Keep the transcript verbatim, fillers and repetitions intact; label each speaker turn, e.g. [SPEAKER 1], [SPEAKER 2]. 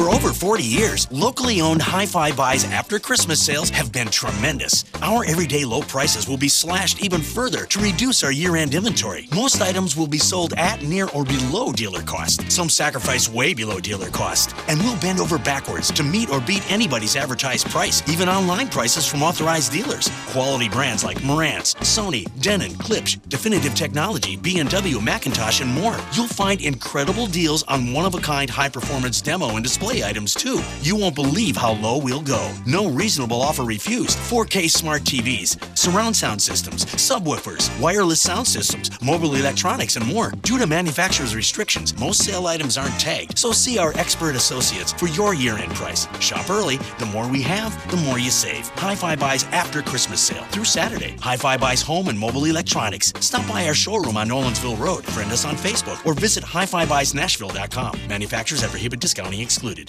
[SPEAKER 1] For over forty years, locally owned Hi-Fi Buys after Christmas sales have been tremendous. Our everyday low prices will be slashed even further to reduce our year-end inventory. Most items will be sold at, near, or below dealer cost. Some sacrifice way below dealer cost. And we'll bend over backwards to meet or beat anybody's advertised price, even online prices from authorized dealers. Quality brands like Marantz, Sony, Denon, Klipsch, Definitive Technology, B and W, Macintosh, and more. You'll find incredible deals on one-of-a-kind high-performance demo and display items, too. You won't believe how low we'll go. No reasonable offer refused. four K smart T Vs, surround sound systems, subwoofers, wireless sound systems, mobile electronics, and more. Due to manufacturer's restrictions, most sale items aren't tagged, so see our expert associates for your year-end price. Shop early. The more we have, the more you save. Hi-Fi Buys after Christmas sale through Saturday. Hi-Fi Buys home and mobile electronics. Stop by our showroom on Nolensville Road. Friend us on Facebook or visit hi fi buys nashville dot com. Manufacturers at prohibit discounting excluded.